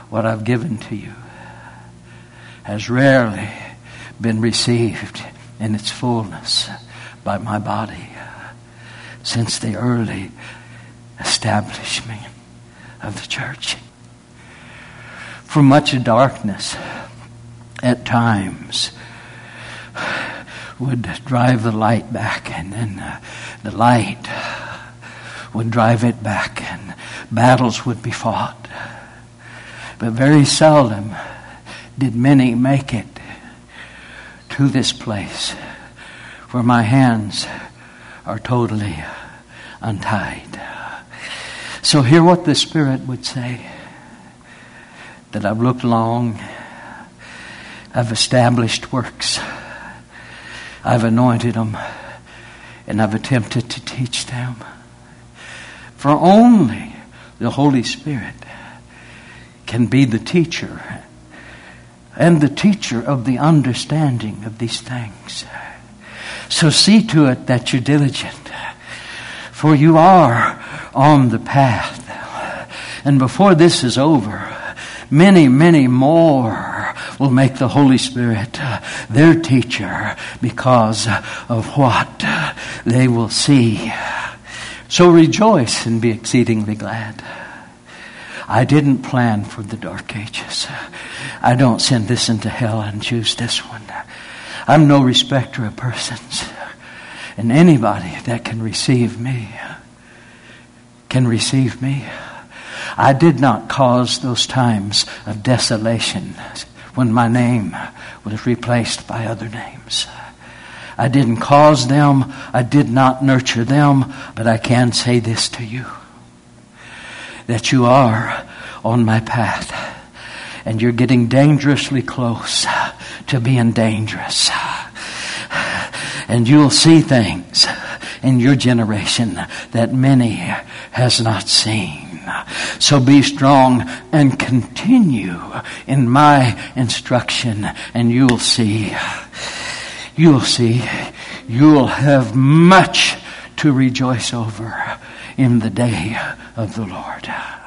what I've given to you has rarely been received in its fullness by my body since the early establishment of the church. For much of darkness at times would drive the light back, and then the light would drive it back, and battles would be fought. But very seldom did many make it to this place where my hands are totally untied. So hear what the Spirit would say. That I've looked long, I've established works, I've anointed them, and I've attempted to teach them. For only the Holy Spirit can be the teacher and the teacher of the understanding of these things. So see to it that you're diligent, for you are on the path. And before this is over, many, many more will make the Holy Spirit their teacher because of what they will see. So rejoice and be exceedingly glad. I didn't plan for the dark ages. I don't send this into hell and choose this one. I'm no respecter of persons. And anybody that can receive me can receive me. I did not cause those times of desolation when my name was replaced by other names. I didn't cause them. I did not nurture them. But I can say this to you, that you are on my path, and you're getting dangerously close to being dangerous. And you'll see things in your generation that many has not seen. So be strong and continue in my instruction, and you'll see. You'll have much to rejoice over in the day of the Lord.